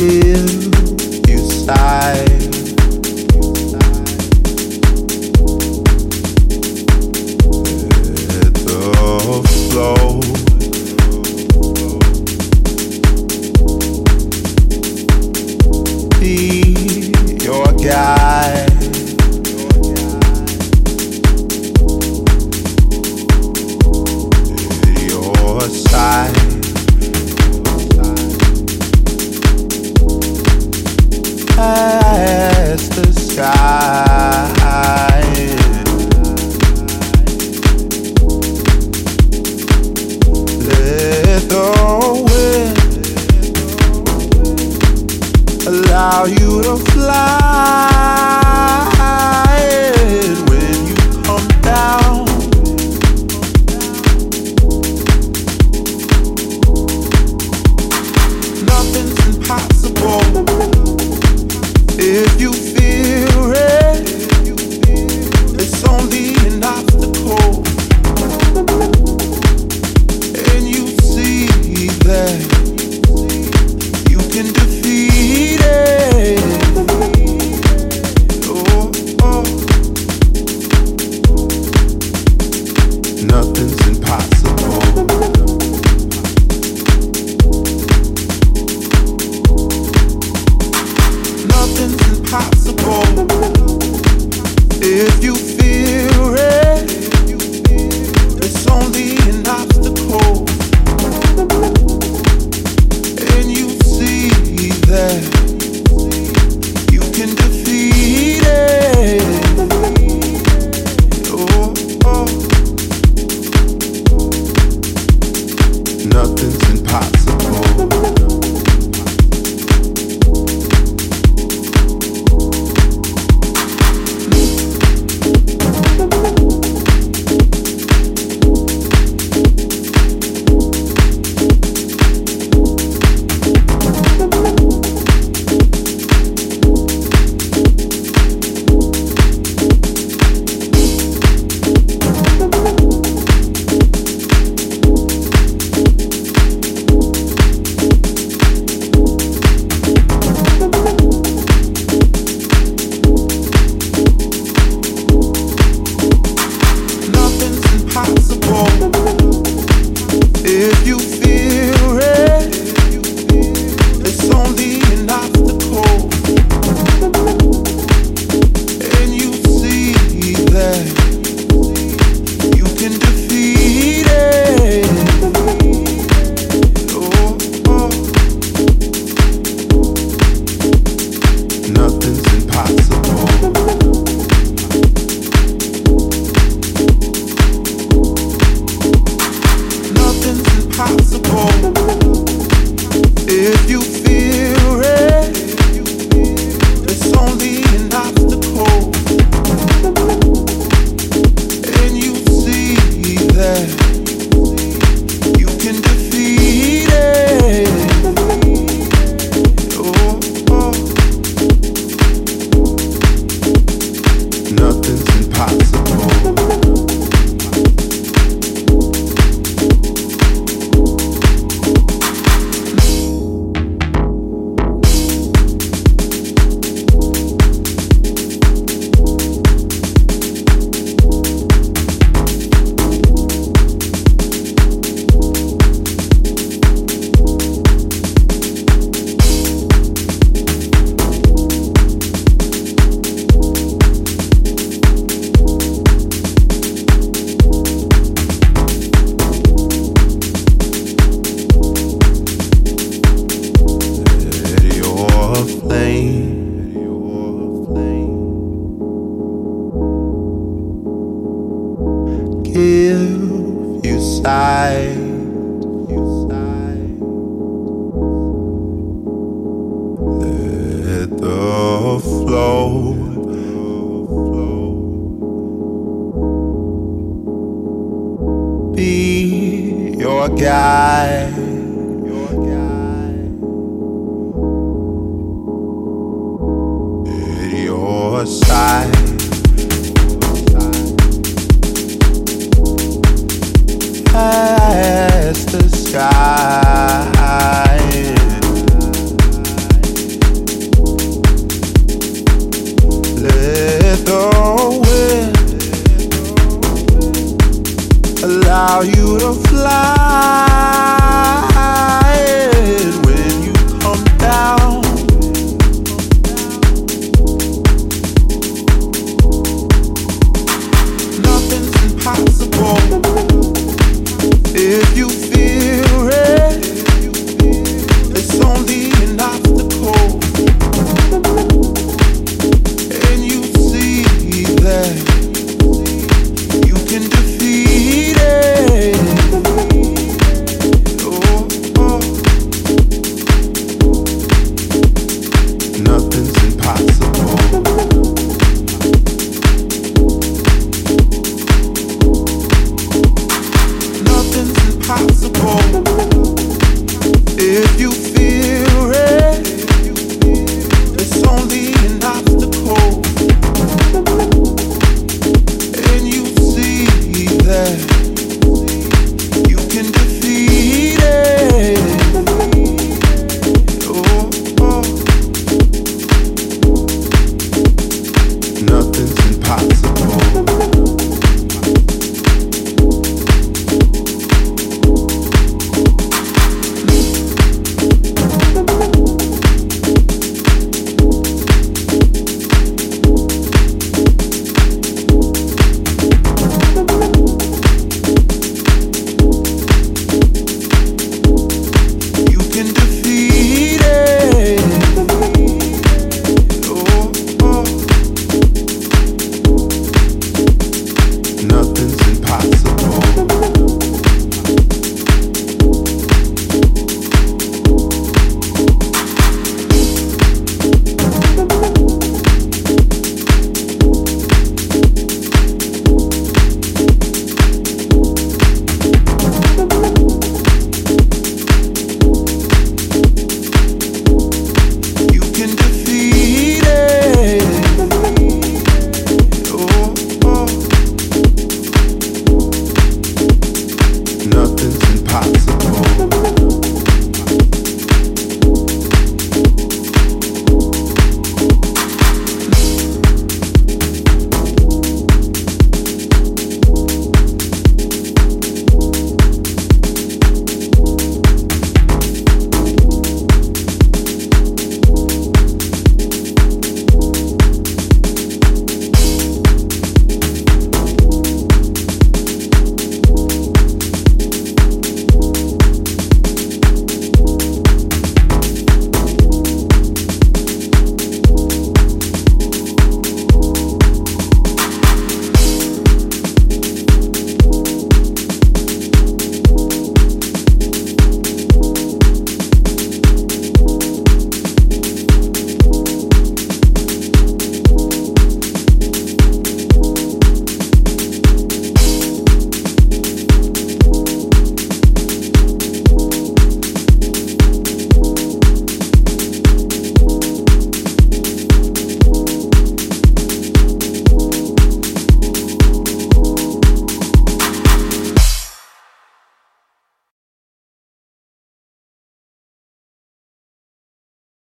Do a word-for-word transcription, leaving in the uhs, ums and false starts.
give you sight. Let the flow be your guide. At your side. As the sky, let the wind allow you to fly. When you come down, nothing's impossible. If you feel it, it's only an obstacle. And you see that you can defeat it. Oh, oh. Nothing's impossible. Nothing's impossible. If you feel it, it's only an obstacle. And you see that you can defeat it. Oh, oh. Nothing's impossible. If you feel it, it's only an obstacle. And you see that you can defeat it. Oh, oh. Nothing's impossible. Impossible. If you feel it, it's only an obstacle. And you see that you can defeat it. Oh, oh. Nothing's impossible. Give you sight. Let the flow be your guide. At your side. As the sky, let the wind allow you to fly. And when you come down, nothing's impossible if you feel it. It's only an obstacle